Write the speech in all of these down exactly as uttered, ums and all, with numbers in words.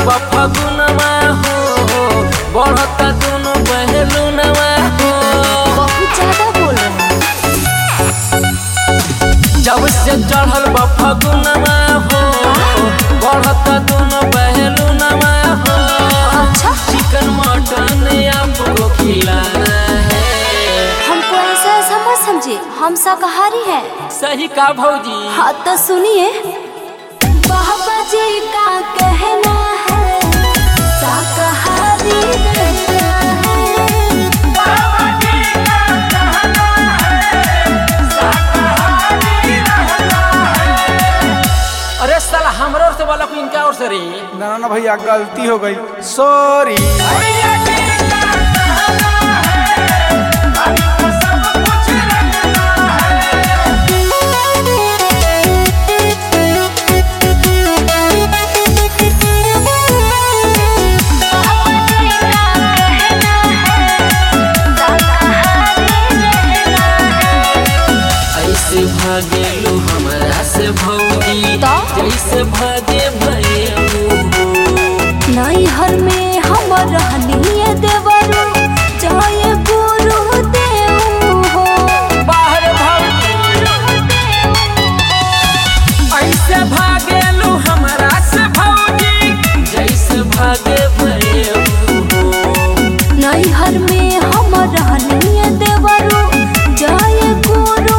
बा फगुनवा हो, बढ़ता दोनों बहलुनवा हो। बहुत ज्यादा बोल रहे हैं। जब से चढ़ल बा फगुनवा हो, बढ़ता दोनों बहलुनवा हो। अच्छा, चिकन मटन आपको खिलाना है। हमको ऐसा ऐसा मत समझिए, हम शाकाहारी हैं। सही का भौजी? हाँ तो सुनिए, बाबा जी का कहना है शाकाहारी रहना है। बाबा जी का कहना है शाकाहारी रहना है। अरे साला हमरो से वाला को इनका और से रे। ना ना भैया गलती हो गई, सॉरी। भागेलू हमरा से भौजी, जैसे भागे भैया नैहर में हम रहनिए देवरू, चाहे गुरु देव हो। बाहर भौजी ऐसे भागेलू हमरा से भौजी, जैसे भागे भैया नैहर में हम रहनिए देवरू, चाहे गुरु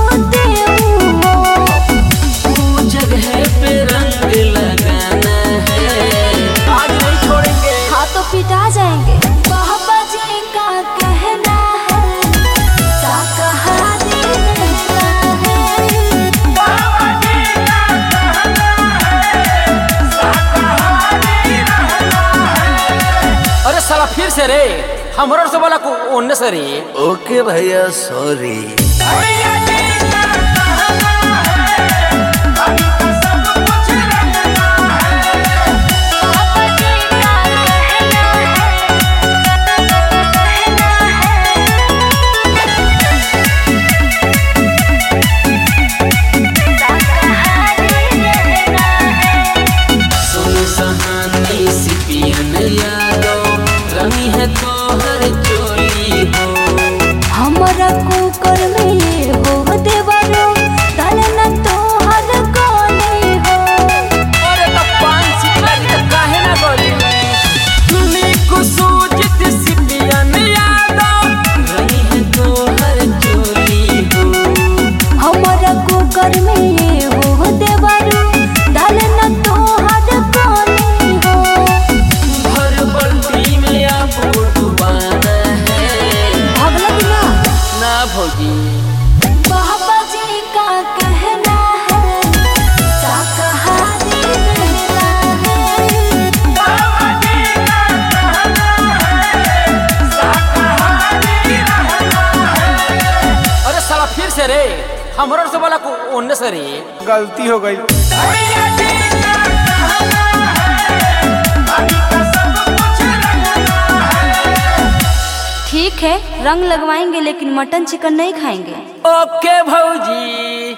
पिटा जाएंगे। बाबा जी का कहना है शाकाहारी रहना है। बाबा जी का कहना है शाकाहारी रहना है। अरे साला फिर से रे, हमरो से बोला को ओन्ने से रे। ओके भैया सॉरी। हमारा कुकर में ये हो देवरो, डालना तो हर कोने हो। अरे तो पान सिकला के काहे ना गोली नी कुसूजित सिपियन यादो, रही है तो हर चोली हो। हमारा कुकर में ये हो देवरो, डालना तो हर कोने हो। भर बल्टी में आपको डुबाना है। भगला बिना ना भौजी। बाबा जी का कहना है शाकाहारी रहना है। बाबा जी का कहना है शाकाहारी रहना है। अरे साला फिर से रे, हमरो से बोला को ओन्ने से रे। गलती हो गई। ठीक है, रंग लगवाएंगे लेकिन मटन चिकन नहीं खाएंगे। ओके भौजी।